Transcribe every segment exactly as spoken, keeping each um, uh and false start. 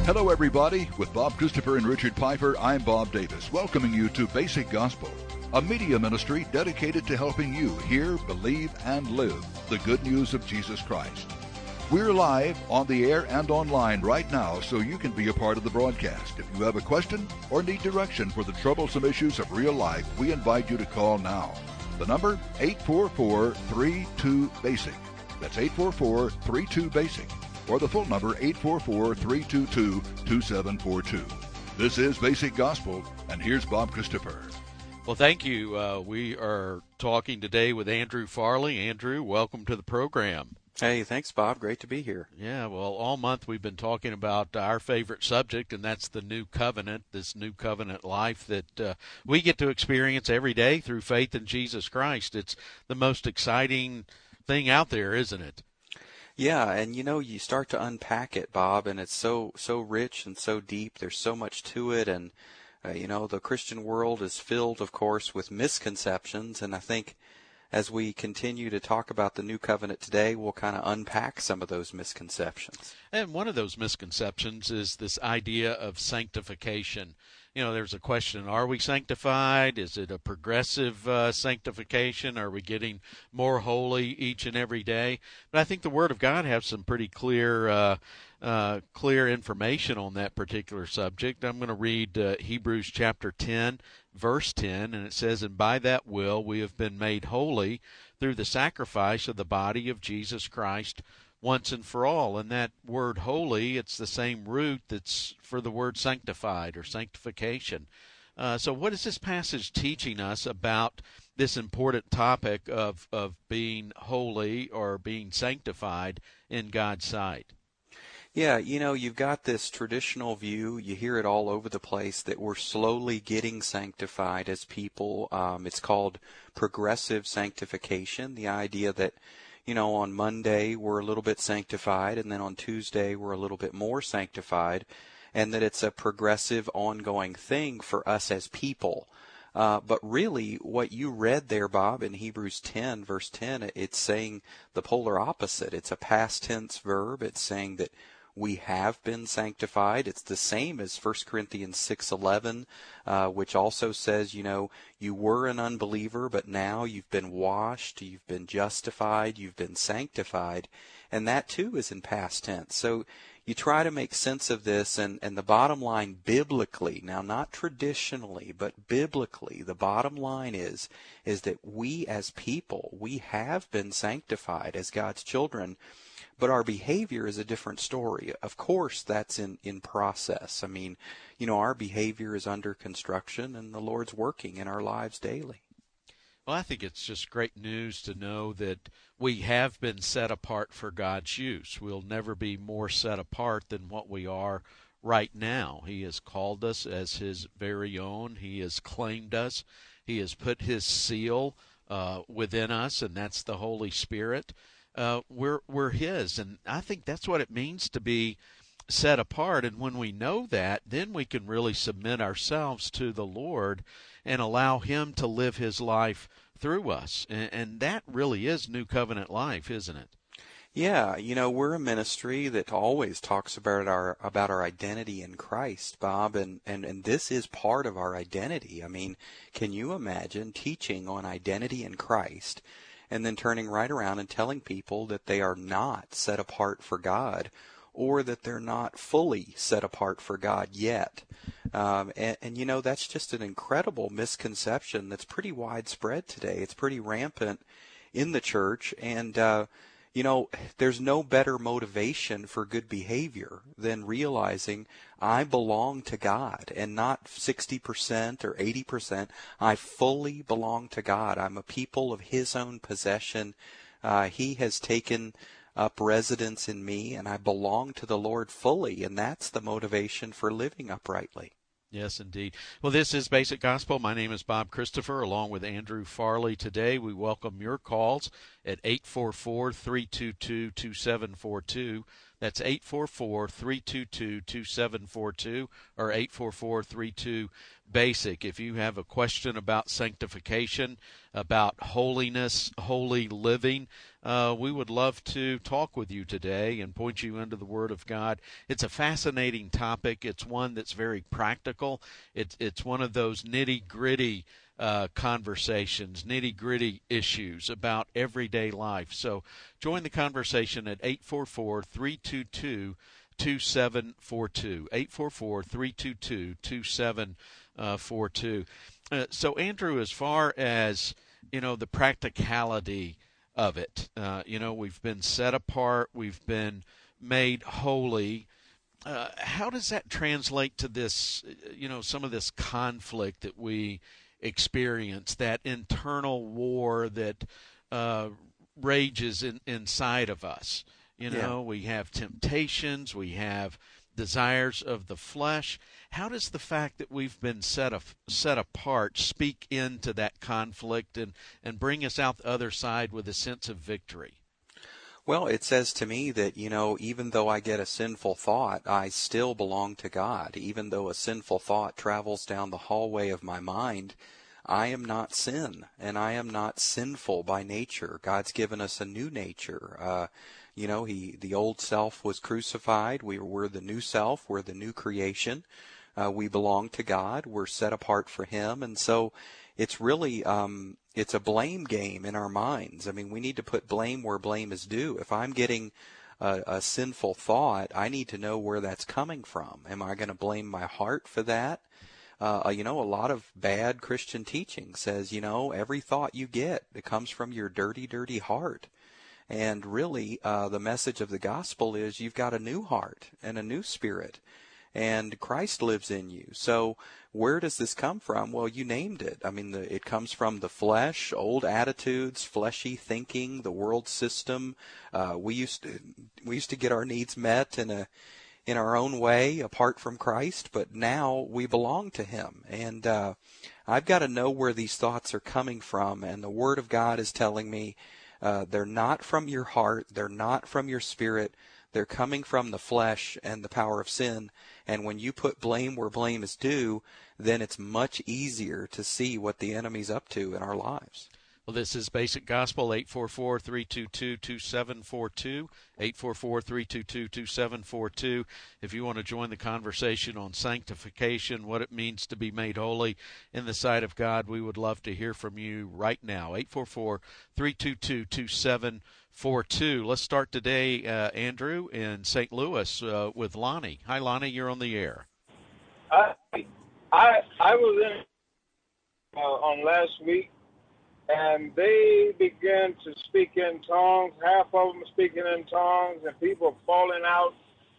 Hello, everybody. With Bob Christopher and Richard Piper, I'm Bob Davis, welcoming you to Basic Gospel, a media ministry dedicated to helping you hear, believe, and live the good news of Jesus Christ. We're live on the air and online right now, so you can be a part of the broadcast. If you have a question or need direction for the troublesome issues of real life, we invite you to call now. The number, eight four four, three two, BASIC. That's eight four four, three two, BASIC. Or the full number, eight four four, three two two, two seven four two. This is Basic Gospel, and here's Bob Christopher. Well, thank you. Uh, we are talking today with Andrew Farley. Andrew, welcome to the program. Hey, thanks, Bob. Great to be here. Yeah, well, all month we've been talking about our favorite subject, and that's the new covenant, this new covenant life that uh, we get to experience every day through faith in Jesus Christ. It's the most exciting thing out there, isn't it? Yeah, and you know, you start to unpack it, Bob, and it's so so rich and so deep. There's so much to it, and uh, you know, the Christian world is filled, of course, with misconceptions, and I think as we continue to talk about the new covenant today, we'll kind of unpack some of those misconceptions. And one of those misconceptions is this idea of sanctification. You know, there's a question, are we sanctified? Is it a progressive uh, sanctification? Are we getting more holy each and every day? But I think the Word of God has some pretty clear uh, uh, clear information on that particular subject. I'm going to read uh, Hebrews chapter ten, verse ten, and it says, "And by that will we have been made holy through the sacrifice of the body of Jesus Christ once and for all." And that word holy, it's the same root that's for the word sanctified or sanctification. Uh, so what is this passage teaching us about this important topic of, of being holy or being sanctified in God's sight? Yeah, you know, you've got this traditional view, you hear it all over the place, that we're slowly getting sanctified as people. Um, it's called progressive sanctification, the idea that, you know, on Monday we're a little bit sanctified, and then on Tuesday we're a little bit more sanctified, and that it's a progressive, ongoing thing for us as people. Uh, but really, what you read there, Bob, in Hebrews ten, verse ten, it's saying the polar opposite. It's a past tense verb. It's saying that we have been sanctified. It's the same as First Corinthians six eleven, uh, which also says, you know, you were an unbeliever, but now you've been washed, you've been justified, you've been sanctified. And that, too, is in past tense. So you try to make sense of this, and, and the bottom line biblically, now not traditionally, but biblically, the bottom line is, is that we as people, we have been sanctified as God's children, but our behavior is a different story. Of course, that's in, in process. I mean, you know, our behavior is under construction, and the Lord's working in our lives daily. Well, I think it's just great news to know that we have been set apart for God's use. We'll never be more set apart than what we are right now. He has called us as His very own. He has claimed us. He has put His seal uh, within us, and that's the Holy Spirit. Uh, we're we're His, and I think that's what it means to be set apart. And when we know that, then we can really submit ourselves to the Lord and allow Him to live His life through us. And, and that really is New Covenant life, isn't it? Yeah, you know, we're a ministry that always talks about our about our identity in Christ, Bob, and, and, and this is part of our identity. I mean, can you imagine teaching on identity in Christ and then turning right around and telling people that they are not set apart for God, or that they're not fully set apart for God yet? Um, and, and, you know, that's just an incredible misconception that's pretty widespread today. It's pretty rampant in the church. And, uh, you know, there's no better motivation for good behavior than realizing I belong to God, and not sixty percent or eighty percent. I fully belong to God. I'm a people of His own possession. Uh, he has taken up residence in me, and I belong to the Lord fully, and that's the motivation for living uprightly. Yes, indeed. Well, this is Basic Gospel. My name is Bob Christopher, along with Andrew Farley. Today, we welcome your calls at eight four four, three two two, two seven four two. That's eight four four, three two two, two seven four two or eight four four, three two, BASIC. If you have a question about sanctification, about holiness, holy living, uh, we would love to talk with you today and point you into the Word of God. It's a fascinating topic. It's one that's very practical. It's, it's one of those nitty-gritty uh, conversations, nitty-gritty issues about everyday life. So join the conversation at eight four four, three two two, two seven four two, eight four four, three two two, two seven four two. Uh, so, Andrew, as far as, you know, the practicality of it, uh, you know, we've been set apart, we've been made holy. Uh, how does that translate to this, you know, some of this conflict that we experience, that internal war that uh, rages in, inside of us? You know, yeah. We have temptations, we have desires of the flesh. How does the fact that we've been set af- set apart speak into that conflict and, and bring us out the other side with a sense of victory? Well, it says to me that, you know, even though I get a sinful thought, I still belong to God. Even though a sinful thought travels down the hallway of my mind, I am not sin, and I am not sinful by nature. God's given us a new nature. Uh, you know, he the old self was crucified. We, we're the new self. We're the new creation. Uh, we belong to God. We're set apart for Him. And so it's really, um, it's a blame game in our minds. I mean, we need to put blame where blame is due. If I'm getting a, a sinful thought, I need to know where that's coming from. Am I going to blame my heart for that? Uh, you know, a lot of bad Christian teaching says, you know, every thought you get, it comes from your dirty, dirty heart. And really, uh, the message of the gospel is you've got a new heart and a new spirit, and Christ lives in you. So where does this come from? Well, you named it. I mean, the, it comes from the flesh, old attitudes, fleshy thinking, the world system. Uh, we used to, we used to get our needs met in a in our own way apart from Christ, but now we belong to Him. And uh, I've got to know where these thoughts are coming from, and the Word of God is telling me uh, they're not from your heart, they're not from your spirit, they're coming from the flesh and the power of sin. And when you put blame where blame is due, then it's much easier to see what the enemy's up to in our lives. Well, this is Basic Gospel, eight four four, three two two, two seven four two, eight four four, three two two, two seven four two. If you want to join the conversation on sanctification, what it means to be made holy in the sight of God, we would love to hear from you right now, eight four four, three two two, two seven four two. Let's start today, uh, Andrew, in Saint Louis uh, with Lonnie. Hi, Lonnie, you're on the air. I I, I was in uh, on last week, and they began to speak in tongues, half of them speaking in tongues, and people falling out.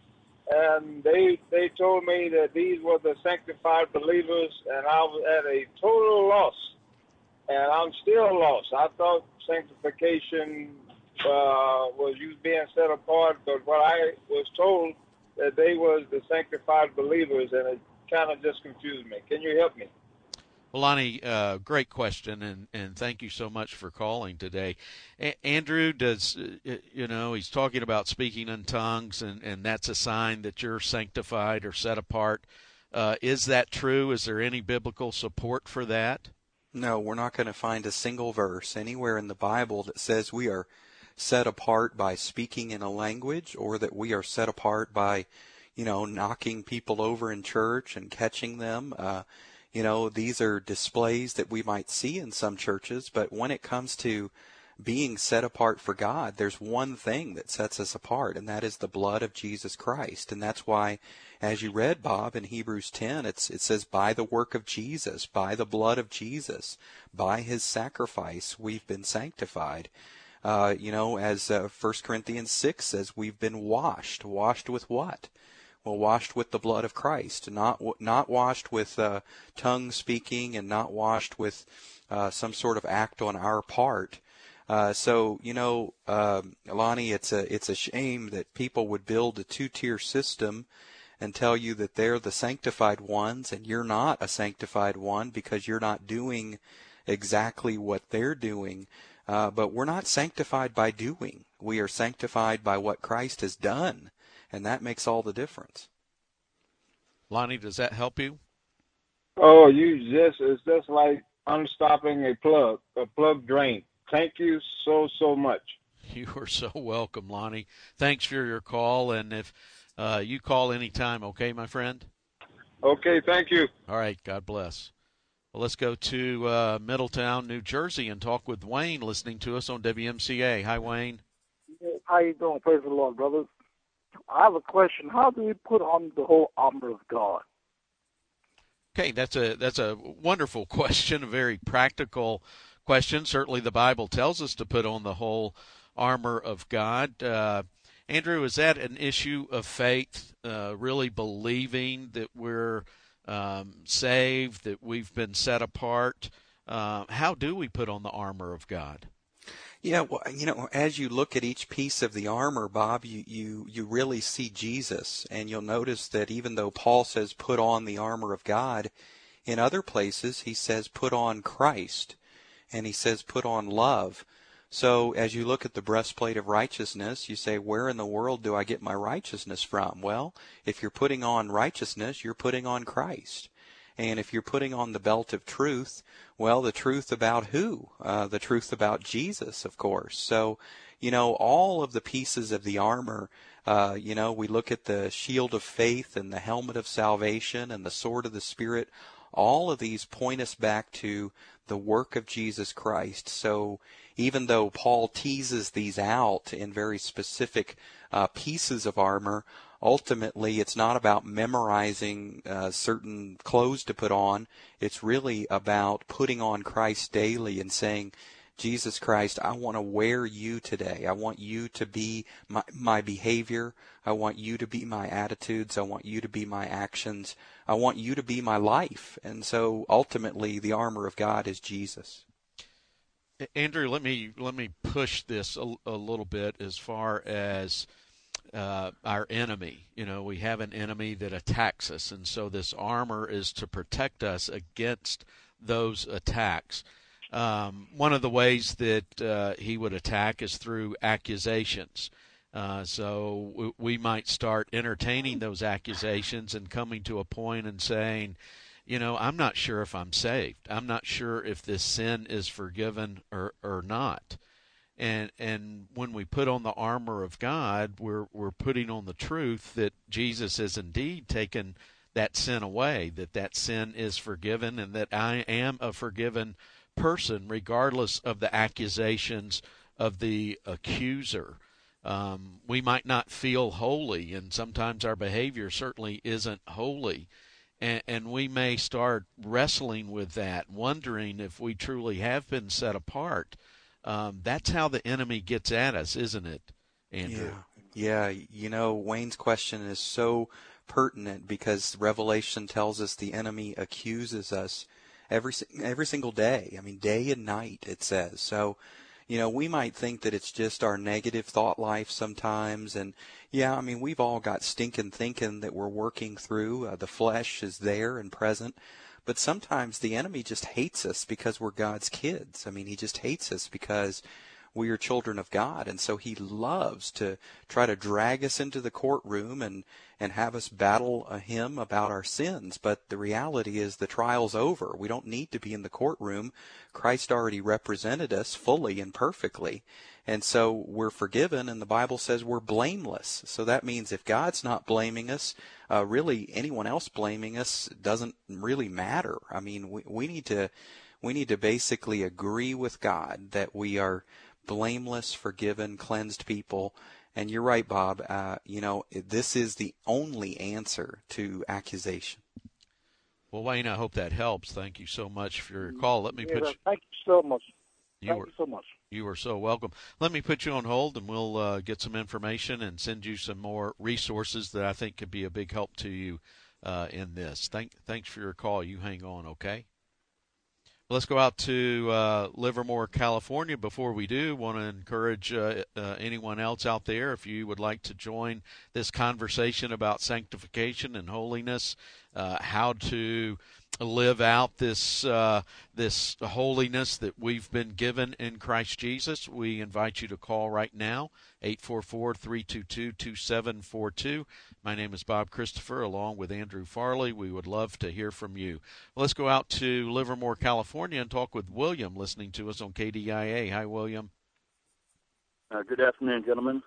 And they they told me that these were the sanctified believers, and I was at a total loss. And I'm still lost. I thought sanctification uh, was you being set apart, but what I was told that they was the sanctified believers, and it kind of just confused me. Can you help me? Well, Lonnie, uh, great question, and, and thank you so much for calling today. A- Andrew, does uh, you know, he's talking about speaking in tongues, and, and that's a sign that you're sanctified or set apart. Uh, is that true? Is there any biblical support for that? No, we're not going to find a single verse anywhere in the Bible that says we are set apart by speaking in a language, or that we are set apart by, you know, knocking people over in church and catching them. Uh, You know, these are displays that we might see in some churches, but when it comes to being set apart for God, there's one thing that sets us apart, and that is the blood of Jesus Christ. And that's why, as you read, Bob, in Hebrews ten, it's, it says, by the work of Jesus, by the blood of Jesus, by His sacrifice, we've been sanctified. Uh, you know, as uh, First Corinthians six says, we've been washed. Washed with what? Well, washed with the blood of Christ, not not washed with uh, tongue speaking, and not washed with uh, some sort of act on our part. Uh, so, you know, uh, Lonnie, it's a it's a shame that people would build a two-tier system and tell you that they're the sanctified ones, and you're not a sanctified one because you're not doing exactly what they're doing. Uh, but we're not sanctified by doing. We are sanctified by what Christ has done. And that makes all the difference. Lonnie, does that help you? Oh, you just, it's just like unstopping a plug, a plug drain. Thank you so, so much. You are so welcome, Lonnie. Thanks for your call, and if uh, you call anytime, okay, my friend? Okay, thank you. All right, God bless. Well, let's go to uh, Middletown, New Jersey, and talk with Wayne, listening to us on W M C A. Hi, Wayne. How you doing? Praise the Lord, brothers. I have a question. How do we put on the whole armor of God? Okay, that's a that's a wonderful question, a very practical question. Certainly the Bible tells us to put on the whole armor of God. Uh, Andrew, is that an issue of faith, uh, really believing that we're um, saved, that we've been set apart? Uh, how do we put on the armor of God? Yeah, well, you know, as you look at each piece of the armor, Bob, you, you, you really see Jesus. And you'll notice that even though Paul says put on the armor of God, in other places he says put on Christ. And he says put on love. So as you look at the breastplate of righteousness, you say, where in the world do I get my righteousness from? Well, if you're putting on righteousness, you're putting on Christ. And if you're putting on the belt of truth, well, the truth about who? Uh, the truth about Jesus, of course. So, you know, all of the pieces of the armor, uh, you know, we look at the shield of faith and the helmet of salvation and the sword of the Spirit. All of these point us back to the work of Jesus Christ. So even though Paul teases these out in very specific uh, pieces of armor, ultimately, it's not about memorizing uh, certain clothes to put on. It's really about putting on Christ daily and saying, Jesus Christ, I want to wear you today. I want you to be my, my behavior. I want you to be my attitudes. I want you to be my actions. I want you to be my life. And so ultimately, the armor of God is Jesus. Andrew, let me let me push this a, a little bit as far as Uh, our enemy. You know, we have an enemy that attacks us, and so this armor is to protect us against those attacks. Um, one of the ways that uh, he would attack is through accusations. Uh, so w- we might start entertaining those accusations and coming to a point and saying, you know, I'm not sure if I'm saved. I'm not sure if this sin is forgiven or, or not. And and when we put on the armor of God, we're we're putting on the truth that Jesus has indeed taken that sin away, that that sin is forgiven, and that I am a forgiven person, regardless of the accusations of the accuser. Um, we might not feel holy, and sometimes our behavior certainly isn't holy. And, and we may start wrestling with that, wondering if we truly have been set apart. Um, that's how the enemy gets at us, isn't it, Andrew? Yeah. yeah, you know, Wayne's question is so pertinent because Revelation tells us the enemy accuses us every every single day. I mean, day and night, it says. So, you know, we might think that it's just our negative thought life sometimes. And, yeah, I mean, we've all got stinking thinking that we're working through. Uh, the flesh is there and present. But sometimes the enemy just hates us because we're God's kids. I mean, he just hates us because we are children of God. And so he loves to try to drag us into the courtroom and, and have us battle him about our sins. But the reality is the trial's over. We don't need to be in the courtroom. Christ already represented us fully and perfectly. And so we're forgiven, and the Bible says we're blameless. So that means if God's not blaming us, uh, really anyone else blaming us doesn't really matter. I mean, we, we need to we need to basically agree with God that we are blameless, forgiven, cleansed people. And you're right, Bob. Uh, you know, this is the only answer to accusation. Well, Wayne, I hope that helps. Thank you so much for your call. Let me yeah, put you. Thank you so much. You Thank were, you so much. You are so welcome. Let me put you on hold, and we'll uh, get some information and send you some more resources that I think could be a big help to you uh, in this. Thank, thanks for your call. You hang on, okay? Let's go out to uh, Livermore, California. Before we do, want to encourage uh, uh, anyone else out there, if you would like to join this conversation about sanctification and holiness, uh, how to live out this uh, this holiness that we've been given in Christ Jesus, we invite you to call right now, eight four four, three two two, two seven four two. My name is Bob Christopher, along with Andrew Farley. We would love to hear from you. Well, let's go out to Livermore, California, and talk with William, listening to us on K D I A. Hi, William. Uh, good afternoon, gentlemen.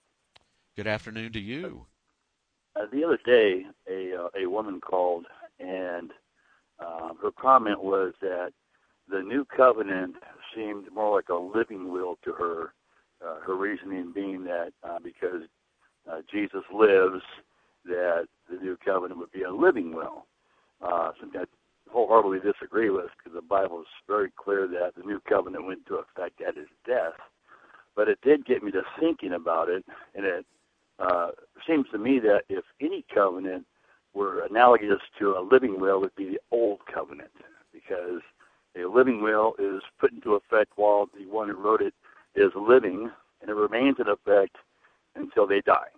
Good afternoon to you. Uh, the other day, a uh, a woman called, and uh, her comment was that the new covenant seemed more like a living will to her. Uh, her reasoning being that uh, because uh, Jesus lives, that the new covenant would be a living will. Uh, something I wholeheartedly disagree with, because the Bible is very clear that the new covenant went into effect at his death. But it did get me to thinking about it, and it uh, seems to me that if any covenant were analogous to a living will, it would be the old covenant, because a living will is put into effect while the one who wrote it is living, and it remains in effect until they die,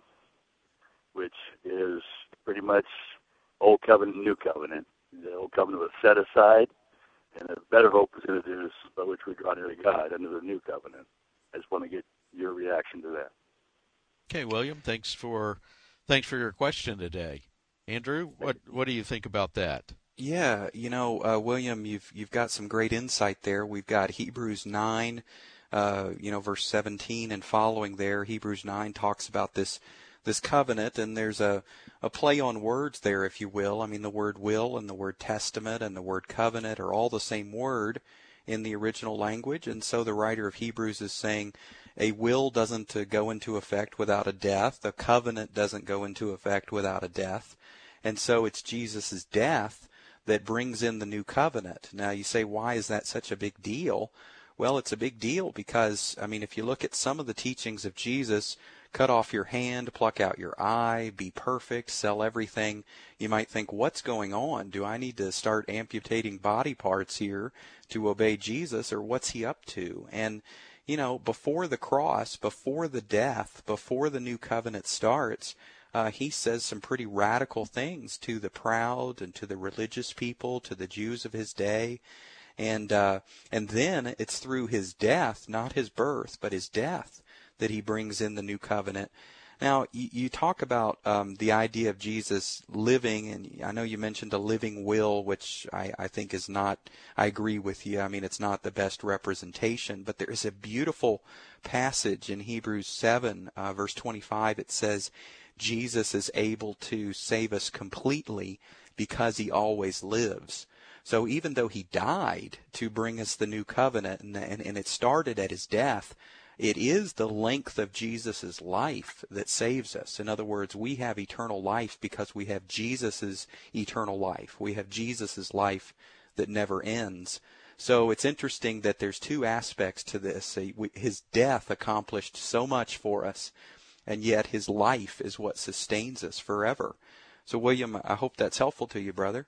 which is pretty much old covenant, new covenant. The old covenant was set aside, and a better hope is introduced by which we draw near to God under the new covenant. I just want to get your reaction to that. Okay, William, thanks for thanks for your question today. Andrew, what what do you think about that? Yeah, you know, uh, William, you've you've got some great insight there. We've got Hebrews nine, uh, you know, verse seventeen and following there. Hebrews nine talks about this this covenant, and there's a, a play on words there, if you will. I mean, the word will and the word testament and the word covenant are all the same word in the original language, and so the writer of Hebrews is saying a will doesn't uh, go into effect without a death. A covenant doesn't go into effect without a death. And so it's Jesus' death that brings in the new covenant. Now you say, why is that such a big deal? Well, it's a big deal because, I mean, if you look at some of the teachings of Jesus, cut off your hand, pluck out your eye, be perfect, sell everything, you might think, what's going on? Do I need to start amputating body parts here to obey Jesus, or what's he up to? And, you know, before the cross, before the death, before the new covenant starts, Uh, he says some pretty radical things to the proud and to the religious people, to the Jews of his day. And uh, and then it's through his death, not his birth, but his death, that he brings in the new covenant. Now, you, you talk about um, the idea of Jesus living, and I know you mentioned a living will, which I, I think is not, I agree with you. I mean, it's not the best representation, but there is a beautiful passage in Hebrews seven, uh, verse twenty-five. It says, Jesus is able to save us completely because he always lives. So even though he died to bring us the new covenant, and, and, and it started at his death, it is the length of Jesus' life that saves us. In other words, we have eternal life because we have Jesus' eternal life. We have Jesus' life that never ends. So it's interesting that there's two aspects to this. His death accomplished so much for us, and yet his life is what sustains us forever. So, William, I hope that's helpful to you, brother.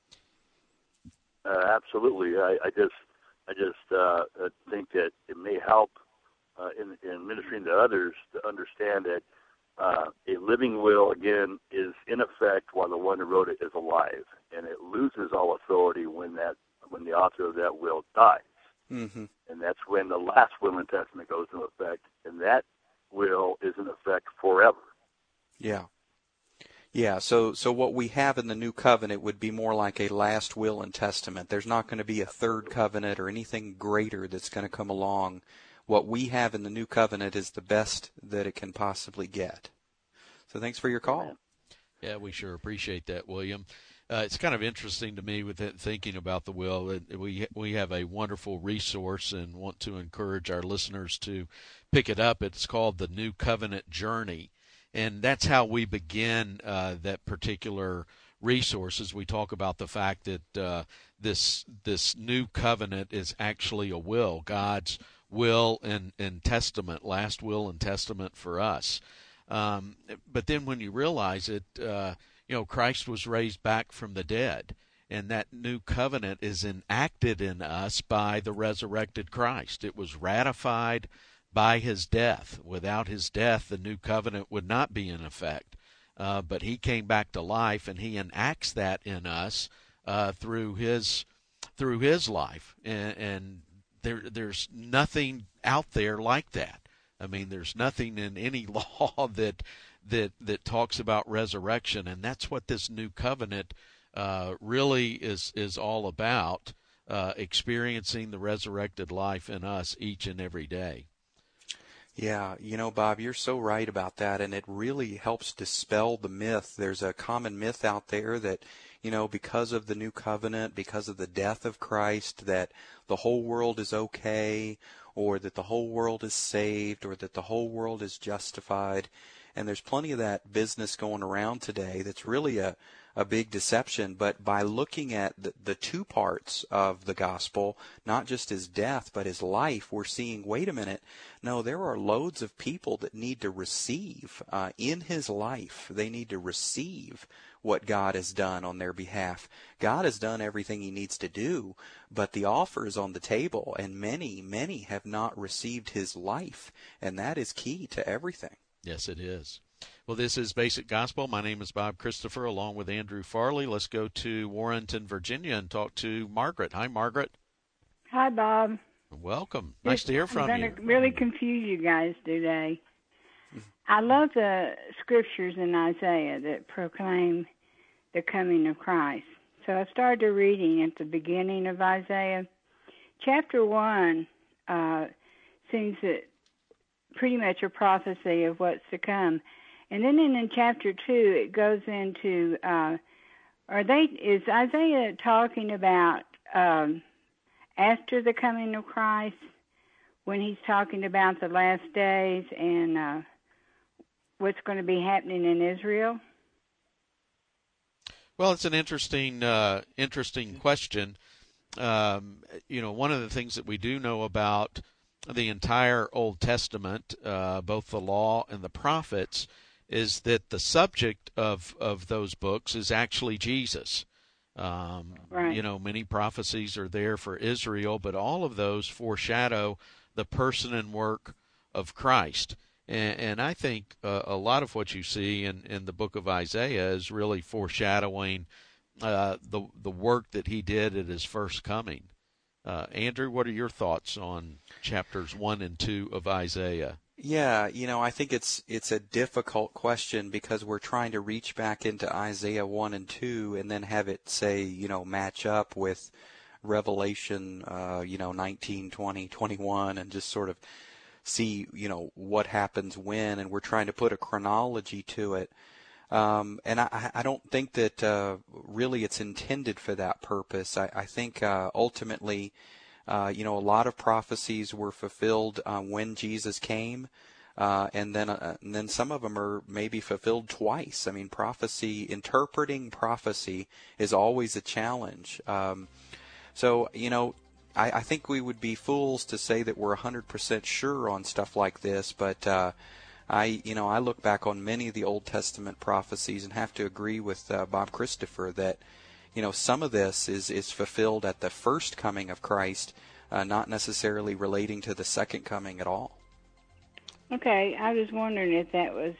Uh, absolutely. I, I just, I just uh, think that it may help uh, in, in ministering to others to understand that uh, a living will, again, is in effect while the one who wrote it is alive, and it loses all authority when that when the author of that will dies. Mm-hmm. And that's when the last will and testament goes into effect, and that will is in effect forever. Yeah. Yeah, so so what we have in the new covenant would be more like a last will and testament. There's not going to be a third covenant or anything greater that's going to come along. What we have in the new covenant is the best that it can possibly get. So thanks for your call. Yeah, we sure appreciate that, William. Uh, it's kind of interesting to me with it, thinking about the will. We we have a wonderful resource and want to encourage our listeners to pick it up. It's called The New Covenant Journey, and that's how we begin uh, that particular resource. As we talk about the fact that uh, this this new covenant is actually a will, God's will and, and testament, last will and testament for us. Um, but then when you realize it, uh, you know, Christ was raised back from the dead, and that new covenant is enacted in us by the resurrected Christ. It was ratified by his death. Without his death, the new covenant would not be in effect. Uh, but he came back to life, and he enacts that in us uh, through his through his life. And, and there there's nothing out there like that. I mean, there's nothing in any law that that that talks about resurrection, and that's what this new covenant uh, really is is all about, uh, experiencing the resurrected life in us each and every day. Yeah, you know, Bob, you're so right about that, and it really helps dispel the myth. There's a common myth out there that, you know, because of the new covenant, because of the death of Christ, that the whole world is okay, or that the whole world is saved, or that the whole world is justified. And there's plenty of that business going around today that's really a, a big deception. But by looking at the, the two parts of the gospel, not just his death, but his life, we're seeing, wait a minute, no, there are loads of people that need to receive uh, in his life. They need to receive what God has done on their behalf. God has done everything he needs to do, but the offer is on the table, and many, many have not received his life, and that is key to everything. Yes, it is. Well, this is Basic Gospel. My name is Bob Christopher, along with Andrew Farley. Let's go to Warrenton, Virginia, and talk to Margaret. Hi, Margaret. Hi, Bob. Welcome. Nice to hear from I'm you. going to really confuse you guys today. I love the scriptures in Isaiah that proclaim the coming of Christ. So I started reading at the beginning of Isaiah. Chapter one uh, seems that pretty much a prophecy of what's to come. And then in, in chapter two, it goes into, uh, are they, is Isaiah talking about um, after the coming of Christ, when he's talking about the last days and uh, what's going to be happening in Israel? Well, it's an interesting, uh, interesting question. Um, you know, one of the things that we do know about the entire Old Testament, uh, both the law and the prophets, is that the subject of, of those books is actually Jesus. Um, right. You know, many prophecies are there for Israel, but all of those foreshadow the person and work of Christ. And, and I think uh, a lot of what you see in, in the book of Isaiah is really foreshadowing uh, the the work that he did at his first coming. Uh, Andrew, what are your thoughts on chapters one and two of Isaiah? Yeah, you know, I think it's it's a difficult question because we're trying to reach back into Isaiah one and two and then have it say, you know, match up with Revelation, uh, you know, nineteen, twenty, twenty-one, and just sort of see, you know, what happens when, and we're trying to put a chronology to it. Um, and I, I don't think that uh, really it's intended for that purpose. I, I think uh, ultimately, uh, you know, a lot of prophecies were fulfilled uh, when Jesus came, uh, and then uh, and then some of them are maybe fulfilled twice. I mean, prophecy, interpreting prophecy is always a challenge. Um, so, you know, I, I think we would be fools to say that we're one hundred percent sure on stuff like this, but uh, I, you know, I look back on many of the Old Testament prophecies and have to agree with uh, Bob Christopher that, you know, some of this is, is fulfilled at the first coming of Christ, uh, not necessarily relating to the second coming at all. Okay, I was wondering if that was,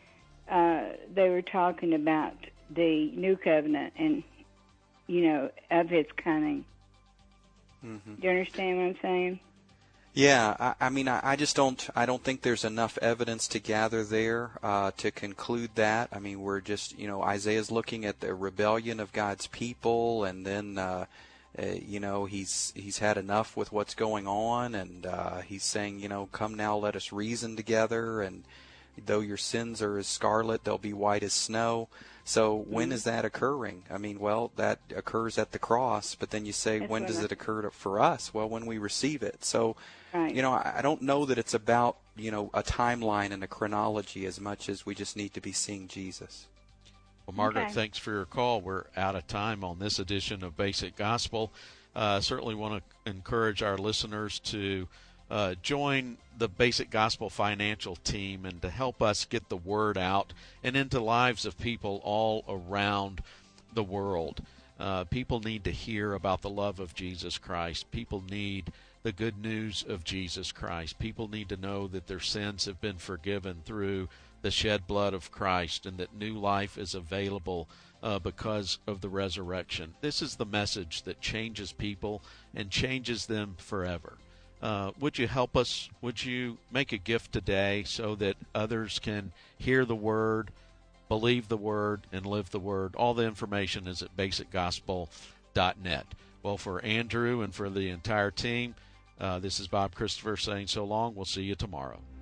uh, they were talking about the new covenant and, you know, of his coming. Mm-hmm. Do you understand what I'm saying? Yeah, I, I mean, I, I just don't. I don't think there's enough evidence to gather there uh, to conclude that. I mean, we're just, you know, Isaiah's looking at the rebellion of God's people, and then, uh, uh, you know, he's he's had enough with what's going on, and uh, he's saying, you know, come now, let us reason together, and though your sins are as scarlet, they'll be white as snow. So when mm-hmm. is that occurring? I mean, well, that occurs at the cross, but then you say, That's when does I... it occur to, for us? Well, when we receive it. So, right. you know, I, I don't know that it's about, you know, a timeline and a chronology as much as we just need to be seeing Jesus. Well, Margaret, okay. thanks for your call. We're out of time on this edition of Basic Gospel. Uh, certainly want to encourage our listeners to Uh, join the Basic Gospel financial team and to help us get the word out and into lives of people all around the world. Uh, people need to hear about the love of Jesus Christ. People need the good news of Jesus Christ. People need to know that their sins have been forgiven through the shed blood of Christ and that new life is available uh, because of the resurrection. This is the message that changes people and changes them forever. Uh, would you help us? Would you make a gift today so that others can hear the Word, believe the Word, and live the Word? All the information is at basic gospel dot net. Well, for Andrew and for the entire team, uh, this is Bob Christopher saying so long. We'll see you tomorrow.